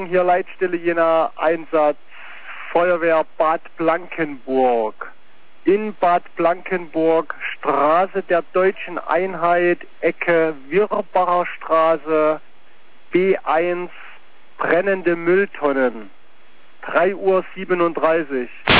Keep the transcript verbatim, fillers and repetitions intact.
hier Leitstelle Jena, Einsatz Feuerwehr Bad Blankenburg. In Bad Blankenburg, Straße der Deutschen Einheit, Ecke Wirbacher Straße, B eins, brennende Mülltonnen. drei Uhr siebenunddreißig.